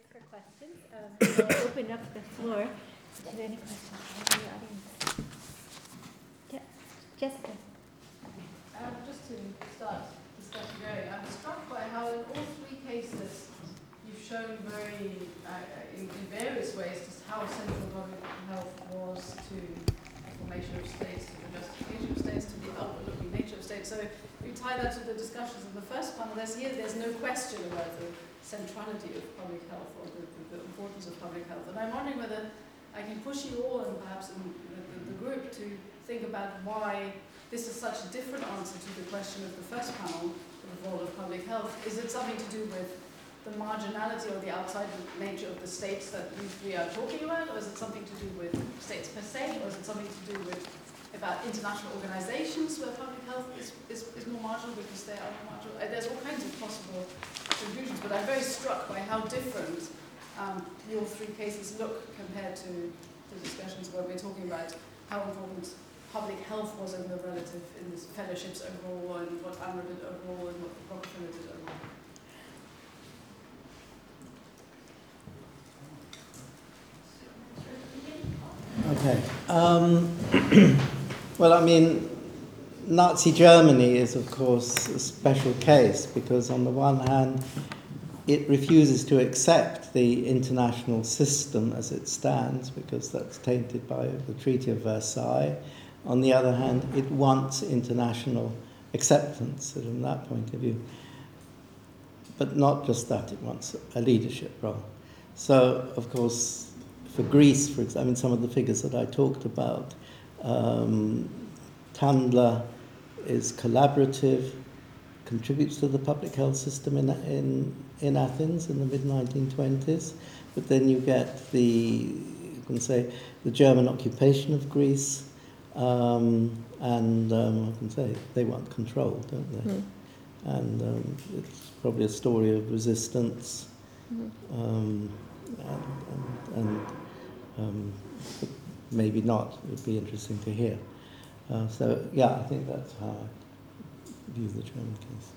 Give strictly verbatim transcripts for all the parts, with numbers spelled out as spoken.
for questions. Um, I'll open up the floor to any questions from the audience. Yeah, Jessica. Um, just to start discussion going, I'm struck by how in all three cases you've shown very, uh, in, in various ways, just how central public health was to the formation of states, to the justification of states, to the outward-looking nature of states. So if you tie that to the discussions of the first panel, there's here, there's no question about the centrality of public health or the, the, the importance of public health. And I'm wondering whether I can push you all, and perhaps in the, the, the group, to think about why this is such a different answer to the question of the first panel, the role of public health. Is it something to do with the marginality or the outside nature of the states that we three are talking about, or is it something to do with states per se, or is it something to do with about international organizations where public health is, is, is more marginal because they are more marginal? There's all kinds of possible conclusions, but I'm very struck by how different um, your three cases look compared to the discussions where we're talking about how important public health was in the relative in the fellowships overall, and what Amra did overall, and what Rockefeller did overall. Okay. Um, well, I mean, Nazi Germany is, of course, a special case because, on the one hand, it refuses to accept the international system as it stands because that's tainted by the Treaty of Versailles. On the other hand, it wants international acceptance from that point of view. But not just that, it wants a leadership role. So, of course, for Greece, for example, I mean, some of the figures that I talked about, um, Tandler is collaborative, contributes to the public health system in, in, in Athens in the mid nineteen twenties. But then you get the, you can say, the German occupation of Greece, Um, and um, I can say they want control, don't they? Mm. And um, it's probably a story of resistance, mm. um, and, and, and um, maybe not. It would be interesting to hear. Uh, so, yeah, I think that's how I view the German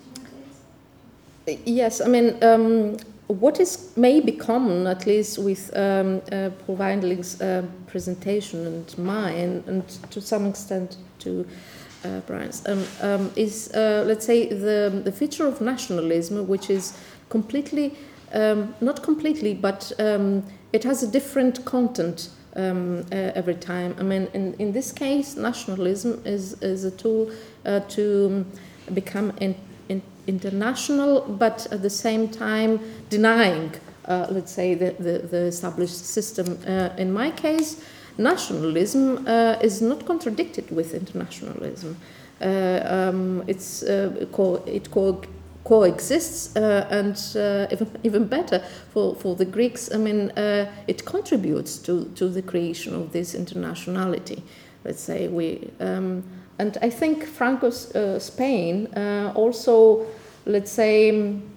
case. Yes, I mean, um, what is maybe common, at least with um, uh, Paul Weinling's uh, presentation and mine, and to some extent to uh, Brian's, um, um, is, uh, let's say, the, the feature of nationalism, which is completely, um, not completely, but um, it has a different content um, uh, every time. I mean, in, in this case, nationalism is, is a tool uh, to become in, in international, but at the same time denying, uh, let's say, the, the, the established system. Uh, in my case, nationalism uh, is not contradicted with internationalism. Uh, um, it's uh, co- it co- coexists, uh, and uh, even, even better for, for the Greeks. I mean, uh, it contributes to, to the creation of this internationality. Let's say we. Um, And I think Franco's uh, Spain uh, also, let's say,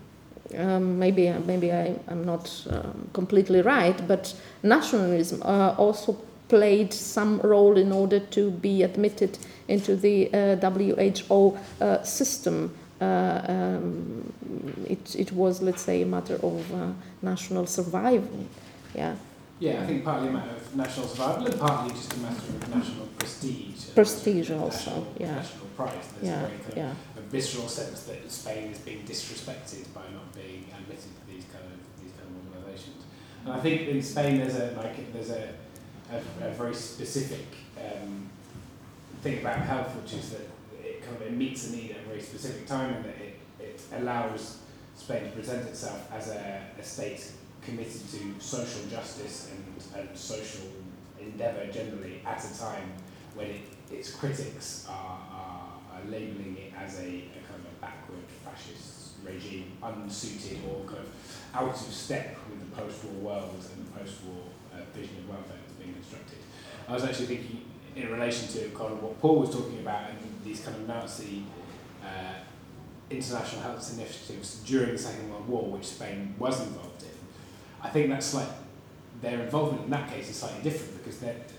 um, maybe maybe I, I'm not um, completely right, but nationalism uh, also played some role in order to be admitted into the uh, W H O uh, system. Uh, um, it, it was, let's say, a matter of uh, national survival. Yeah. Yeah, I think partly a matter of national survival and partly just a matter of national prestige. Prestige also, national, yeah. National pride. There's yeah, a very kind yeah. of a visceral sense that Spain is being disrespected by not being admitted to these kind of these kind of organisations. And I think in Spain there's a like there's a a, a very specific um, thing about health, which is that it kind of it meets a need at a very specific time, and that it, it allows Spain to present itself as a, a state committed to social justice and, and social endeavour generally at a time when it, its critics are, are, are labelling it as a, a kind of a backward fascist regime, unsuited or kind of out of step with the post-war world and the post-war uh, vision of welfare that's being constructed. I was actually thinking in relation to kind of what Paul was talking about and these kind of Nazi uh, international health initiatives during the Second World War, which Spain was involved in. I think that's like their involvement in that case is slightly different because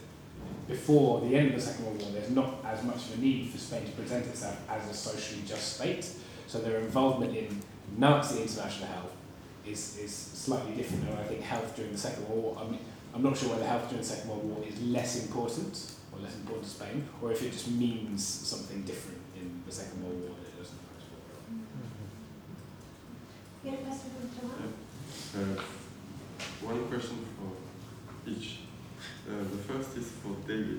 before the end of the Second World War, there's not as much of a need for Spain to present itself as a socially just state. So their involvement in Nazi international health is, is slightly different. And I think health during the Second World War, I mean, I'm not sure whether health during the Second World War is less important or less important to Spain, or if it just means something different in the Second World War than it does in the First World War. You had a question from Joanne? Uh, one question for each. Uh, the first is for David.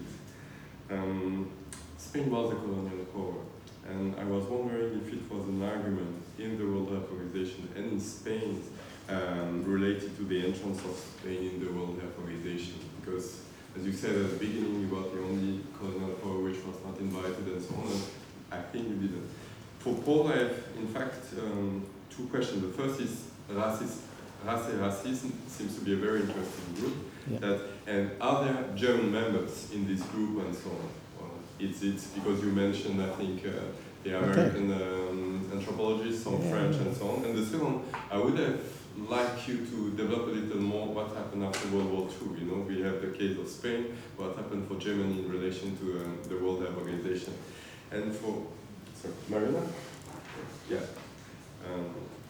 Um, Spain was a colonial power, and I was wondering if it was an argument in the World Health Organization and in Spain um, related to the entrance of Spain in the World Health Organization. Because, as you said at the beginning, you were the only colonial power which was not invited and so on, and I think you didn't. For Paul, I have, in fact, um, two questions. The first is racist. Race Racism seems to be a very interesting group. Yeah. That, and are there German members in this group and so on? Well, it's, it's because you mentioned, I think, uh, the American um, anthropologists, some Yeah. French and so on. And the second, I would have liked you to develop a little more what happened after World War Two. You know, we have the case of Spain, what happened for Germany in relation to um, the World Health Organization. And for, sorry, Marina? Yeah. Um,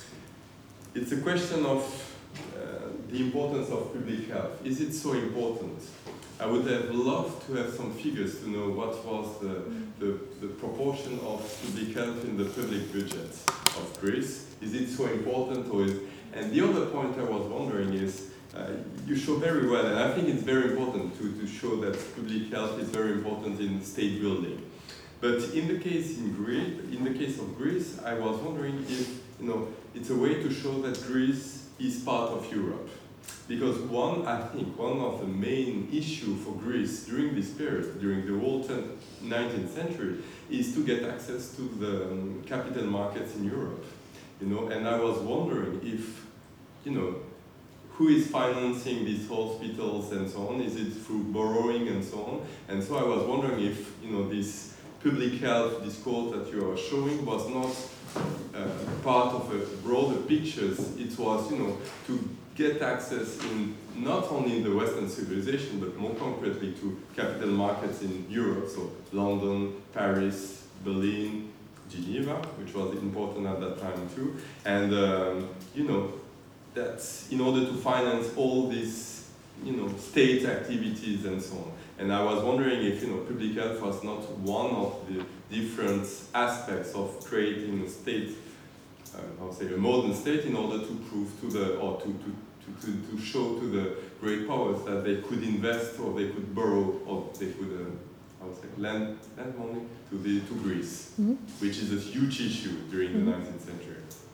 it's a question of uh, the importance of public health. Is it so important? I would have loved to have some figures to know what was the, the, the proportion of public health in the public budget of Greece. Is it so important? Or is, and the other point I was wondering is, uh, you show very well, and I think it's very important to, to show that public health is very important in state building. But in the case in Greece, in the case of Greece, I was wondering if, you know, it's a way to show that Greece is part of Europe. Because one, I think, one of the main issues for Greece during this period, during the whole nineteenth century, is to get access to the um, capital markets in Europe. You know, and I was wondering if, you know, who is financing these hospitals and so on? Is it through borrowing and so on? And so I was wondering if, you know, this public health discourse that you are showing was not uh, part of a broader picture. It was, you know, to get access in not only in the Western civilization, but more concretely to capital markets in Europe, so London, Paris, Berlin, Geneva, which was important at that time too, and um, you know, that's in order to finance all these, you know, state activities and so on. And I was wondering if, you know, public health was not one of the different aspects of creating a state, uh, I'll say a modern state, in order to prove to the, or to, to, to, to, to show to the great powers that they could invest or they could borrow or they could, uh, I would say, lend, lend money to, the, to Greece, mm-hmm. which is a huge issue during mm-hmm. the nineteenth century.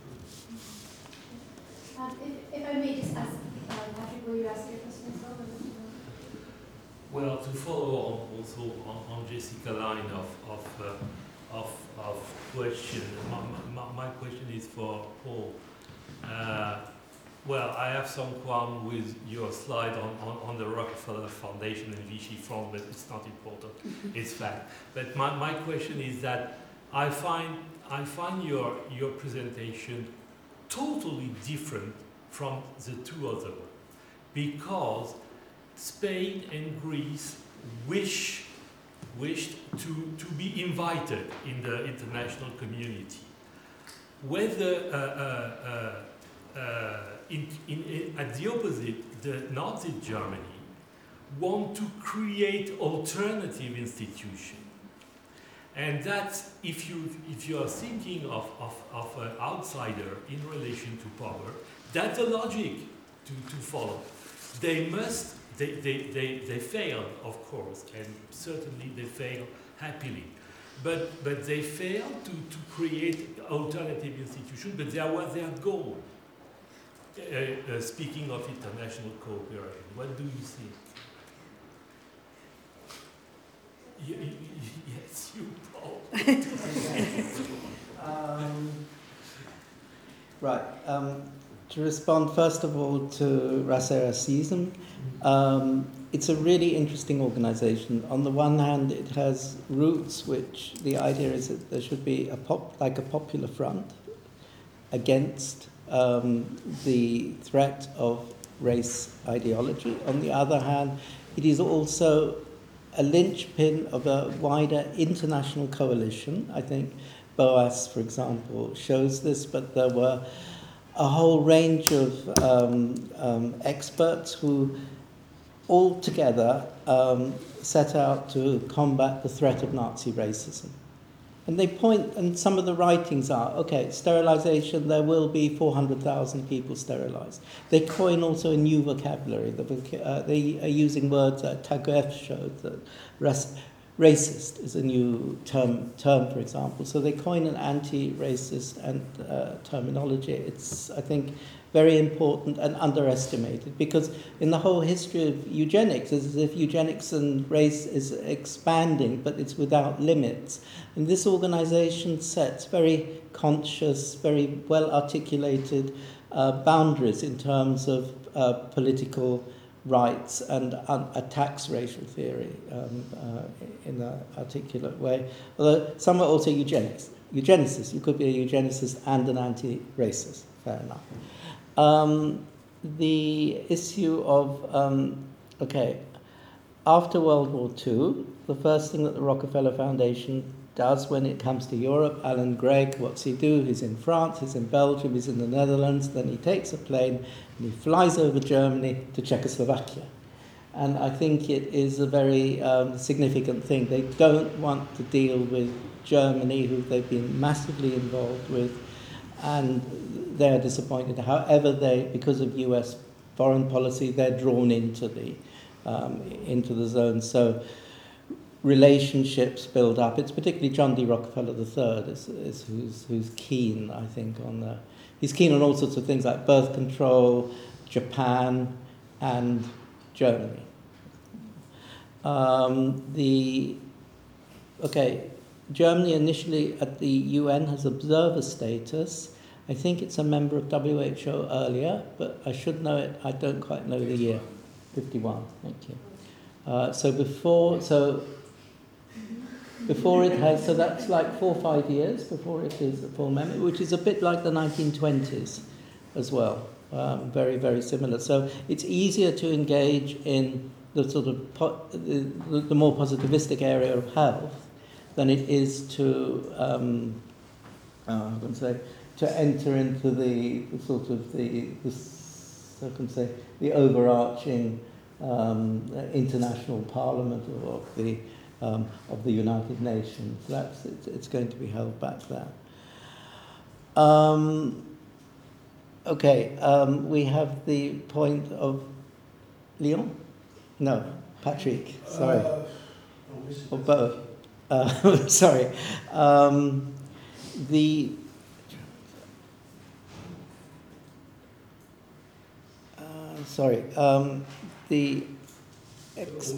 Um, if, if I may just ask, uh, Patrick, will you ask your question as well? Well, to follow on also on, on Jessica's line of of, uh, of of question, my, my, my question is for Paul. Uh, well, I have some qualm with your slide on, on, on the Rockefeller Foundation and Vichy Fund, but it's not important. It's fact. But my, my question is that I find I find your your presentation totally different from the two other ones, because Spain and Greece wish, wished to, to be invited in the international community. Whether uh, uh, uh, uh, in, in, in, at the opposite, the Nazi Germany want to create alternative institutions. And that, if you, if you are thinking of, of, of an outsider in relation to power, that's a logic to, to follow. They must They, they, they, they failed, of course, and certainly they failed happily. But, but they failed to, to create alternative institutions, but that was their goal. Uh, uh, speaking of international cooperation, what do you think? Y y yes, you, Paul. um, right. Um, To respond first of all to Race Racism, um, it's a really interesting organization. On the one hand, it has roots which the idea is that there should be a pop, like a popular front against um, the threat of race ideology. On the other hand, it is also a linchpin of a wider international coalition. I think BOAS, for example, shows this, but there were a whole range of um, um, experts who all together um, set out to combat the threat of Nazi racism. And they point, and some of the writings are, okay, sterilization, there will be four hundred thousand people sterilized. They coin also a new vocabulary. The, uh, they are using words that Taguieff showed, that res- racist is a new term, term, for example. So they coin an anti-racist and, uh, terminology. It's, I think, very important and underestimated, because in the whole history of eugenics, it's as if eugenics and race is expanding, but it's without limits. And this organization sets very conscious, very well articulated uh, boundaries in terms of uh, political rights and un- attacks racial theory um, uh, in an articulate way. Although some are also eugenics. Eugenicists, you could be a eugenicist and an anti-racist, fair enough. Um, the issue of, um, okay, after World War Two, the first thing that the Rockefeller Foundation does when it comes to Europe, Alan Gregg, what's he do? He's in France, he's in Belgium, he's in the Netherlands, then he takes a plane and he flies over Germany to Czechoslovakia. And I think it is a very um, significant thing. They don't want to deal with Germany, who they've been massively involved with, and they're disappointed. However, they, because of U S foreign policy, they're drawn into the um, into the zone. So relationships build up. It's particularly John D. Rockefeller the third is, is who's who's keen, I think, on the. He's keen on all sorts of things like birth control, Japan, and Germany. Um, the okay, Germany initially at the U N has observer status. I think it's a member of W H O earlier, but I should know it. I don't quite know the year. fifty-one. Thank you. Uh, so before, so before it has, so that's like four or five years before it is a full member, which is a bit like the nineteen twenties as well. Um, very, very similar. So it's easier to engage in the sort of po- the, the more positivistic area of health than it is to, um, uh, I'm going to say, to enter into the, the sort of the, the I can say, the overarching um, international parliament of the um, of the United Nations. That's it's, it's going to be held back there. Um, okay, um, we have the point of Leon. No, Patrick. Sorry, uh, or both. Uh, sorry. Um, the uh, sorry. Um, the ex-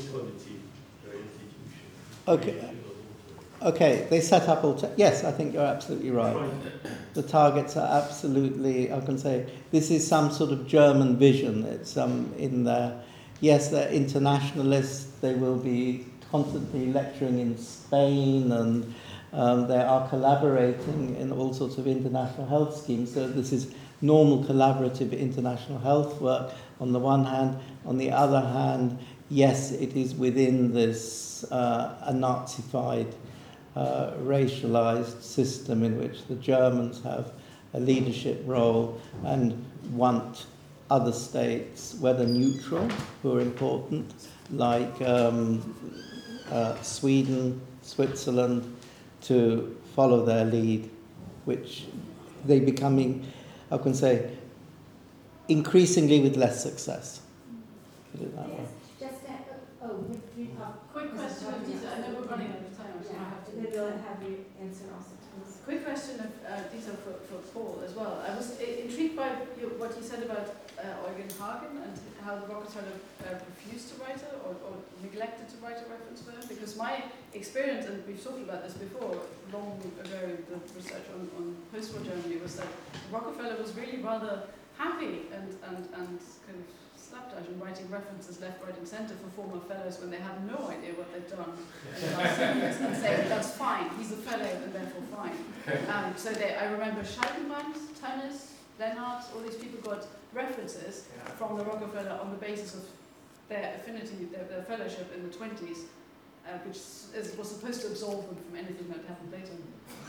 okay. Okay, they set up all. Yes, I think you're absolutely right. The targets are absolutely. I can say this is some sort of German vision. It's um in there. Yes, they're internationalists. They will be constantly lecturing in Spain, and um, they are collaborating in all sorts of international health schemes. So this is normal collaborative international health work on the one hand. On the other hand, yes, it is within this uh, a Nazified, uh, racialized system in which the Germans have a leadership role and want other states, whether neutral, who are important, like um, uh, Sweden, Switzerland, to follow their lead, which they becoming, I can say, increasingly with less success. Put it that way. Just uh, oh, we, we have Quick question of Dieter. I know we're running out of time, so I have to. Then we'll have you answer also. Quick question of uh, Dieter for, for Paul as well. I was uh, intrigued by you, what you said about uh, Eugen Hagen and how the Rockefeller uh, refused to write it or, or neglected to write a reference to him. Because my experience, and we've talked about this before, long ago in the research on, on post-war Germany, was that Rockefeller was really rather happy and, and, and kind of slapdash in writing references left, right and centre for former fellows when they had no idea what they'd done in the last seven years, and saying, that's fine, he's a fellow and therefore fine. Um, so they, I remember Scheibenbank, Tönnes, Lenhardt, all these people got references yeah. from the Rockefeller on the basis of their affinity, their, their fellowship in the twenties, uh, which is, was supposed to absolve them from anything that happened later.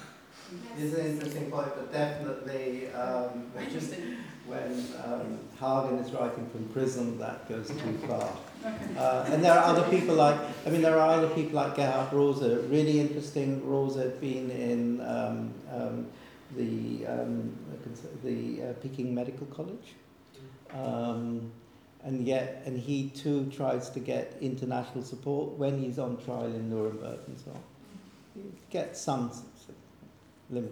It's an interesting point, but definitely um, Interesting. when um, Hagen is writing from prison, that goes too far. Okay. Uh, and there are other people like, I mean, there are other people like Gerhard Rose, really interesting. Rose had been in um, um, the um, the uh, Peking Medical College, um, and yet, and he too tries to get international support when he's on trial in Nuremberg and so on. He gets some limit.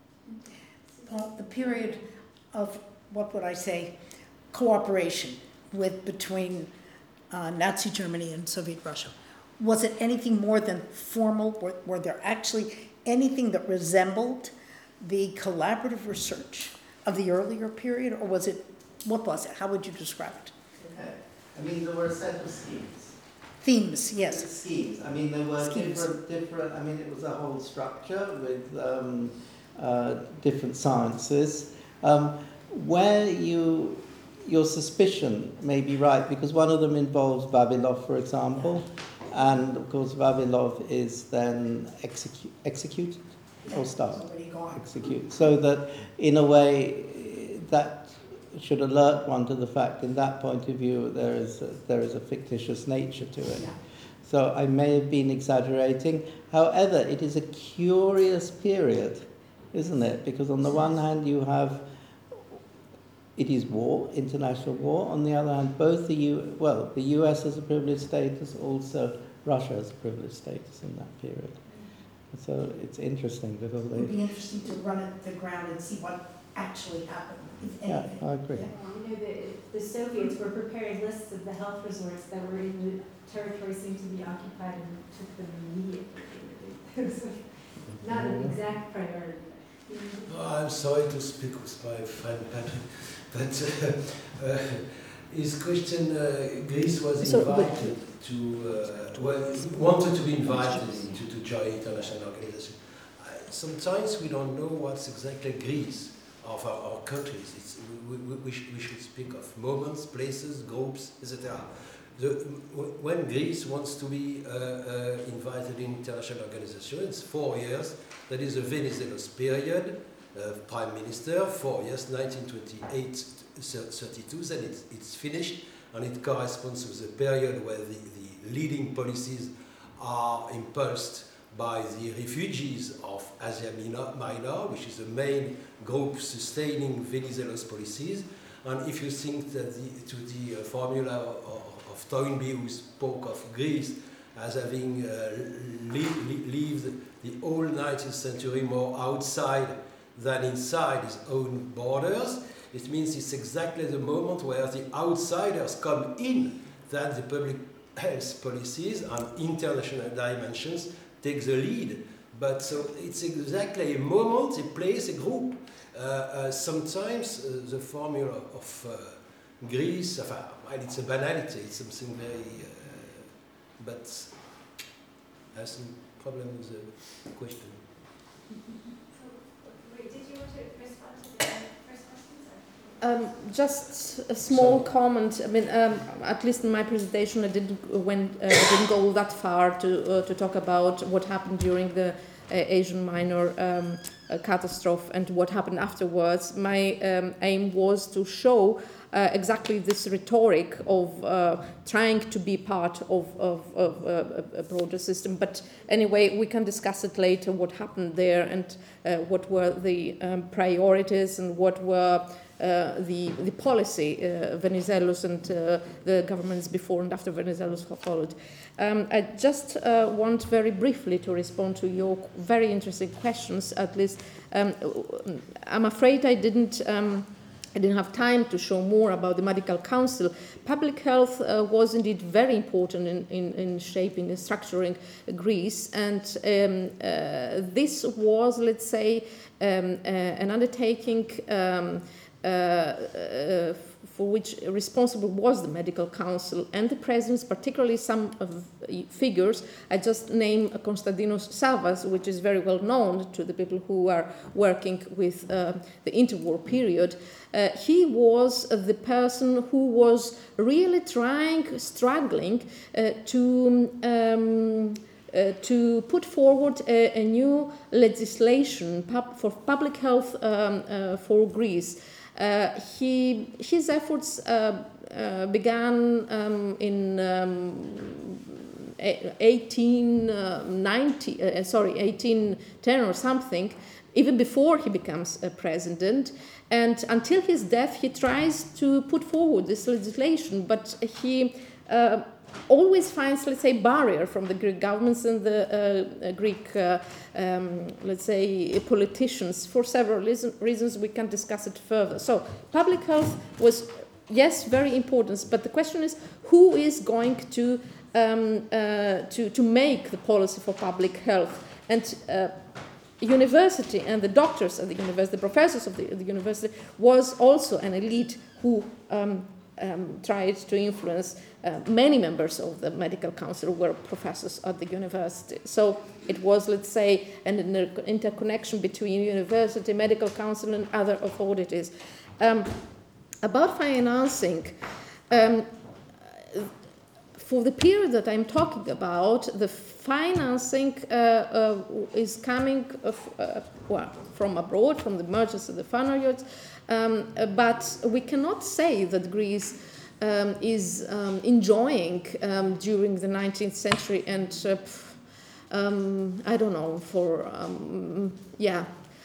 Well, the period of, what would I say, cooperation with between uh, Nazi Germany and Soviet Russia, was it anything more than formal? Were, were there actually anything that resembled the collaborative research of the earlier period, or was it, what was it? How would you describe it? Okay. I mean, there were a set of schemes. Themes, yes. Schemes. I mean, there were Schemes. different, different, I mean, it was a whole structure with um, uh, different sciences. Um, where you, your suspicion may be right, because one of them involves Vavilov, for example, and of course Vavilov is then execu executed or starved. Already gone. Execute. So that, in a way, that should alert one to the fact, in that point of view, there is a, there is a fictitious nature to it. Yeah. So I may have been exaggerating. However, it is a curious period, isn't it? Because on the one hand, you have, it is war, international war. On the other hand, both the U, well, the U S has a privileged status, also Russia has a privileged status in that period. So it's interesting because It would they, be interesting to run it to the ground and see what actually happened, if yeah, anything. I agree. Yeah. You know, the, the Soviets were preparing lists of the health resorts that were in the territory seemed to be occupied and took them immediately. It was not an exact priority. Oh, I'm sorry to speak with my friend Patrick, but uh, uh, his question, uh, Greece was So, invited to, uh, well, wanted to be invited to, to join international organization. Uh, sometimes we don't know what's exactly Greece of our, our countries. It's, we, we, we, should, we should speak of moments, places, groups, et cetera. The, when Greece wants to be uh, uh, invited in international organizations, four years, that is a Venizelos period, uh, Prime Minister, four years, nineteen twenty-eight to thirty-two, then it's, it's finished, and it corresponds with the period where the, the leading policies are impulsed by the refugees of Asia Minor, which is the main group sustaining Venizelos policies. And if you think that the, to the uh, formula of, of Toynbee, who spoke of Greece as having uh, lived the whole nineteenth century more outside than inside his own borders, it means it's exactly the moment where the outsiders come in that the public health policies and international dimensions take the lead. But so it's exactly a moment, a place, a group. Uh, uh, sometimes uh, the formula of uh, Greece, enfin, well, it's a banality, it's something very, uh, but I have some problem with the question. Wait, did you want to respond to the first question? Um, just a small comment. I mean, um, at least in my presentation, I didn't went uh, didn't go that far to uh, to talk about what happened during the uh, Asian Minor um, uh, catastrophe and what happened afterwards. My um, aim was to show uh, exactly this rhetoric of uh, trying to be part of, of, of uh, a broader system. But anyway, we can discuss it later. What happened there and uh, what were the um, priorities and what were Uh, the the policy uh, Venizelos and uh, the governments before and after Venizelos followed. Um, I just uh, want very briefly to respond to your very interesting questions. At least um, I'm afraid I didn't. Um, I didn't have time to show more about the Medical Council. Public health uh, was indeed very important in, in, in shaping and structuring Greece, and um, uh, this was, let's say, um, uh, an undertaking um, Uh, uh, for which responsible was the Medical Council and the presence, particularly some of figures. I just name Konstantinos Savas, which is very well known to the people who are working with uh, the interwar period. Uh, he was the person who was really trying, struggling uh, to um, uh, to put forward a, a new legislation pub, for public health um, uh, for Greece. Uh, he, his efforts uh, uh, began um, in um, eighteen ninety, uh, sorry, eighteen ten or something, even before he becomes a president. And until his death, he tries to put forward this legislation, but he uh, always finds, let's say, barrier from the Greek governments and the uh, Greek, uh, um, let's say, politicians for several reason, reasons. We can discuss it further. So public health was, yes, very important, but the question is, who is going to um, uh, to, to make the policy for public health? And uh, university and the doctors at the university, the professors of the, the university, was also an elite who um, um, tried to influence uh, many members of the medical council who were professors at the university. So it was, let's say, an inter- interconnection between university, medical council, and other authorities. Um, about financing, um, for the period that I'm talking about, the financing uh, uh, is coming of, uh, well, from abroad, from the merchants of the farmers, um, uh, but we cannot say that Greece um, is um, enjoying um, during the nineteenth century and, uh, um, I don't know, for, um, yeah,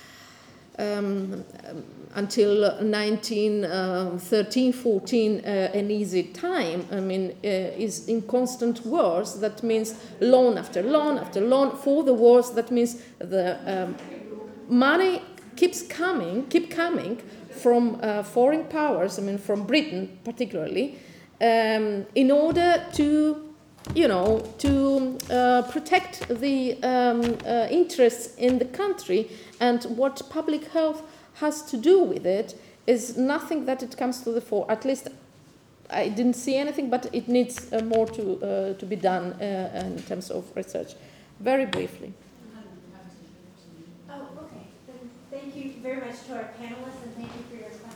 Um, um, until nineteen thirteen fourteen, uh, an easy time. I mean, uh, is in constant wars. That means loan after loan after loan. For the wars, that means the um, money keeps coming, keep coming from uh, foreign powers. I mean, from Britain particularly, um, in order to, you know, to uh, protect the um, uh, interests in the country. And what public health has to do with it is nothing that it comes to the fore. At least I didn't see anything, but it needs uh, more to uh, to be done uh, in terms of research. Very briefly. Oh, okay. Then thank you very much to our panelists, and thank you for your questions.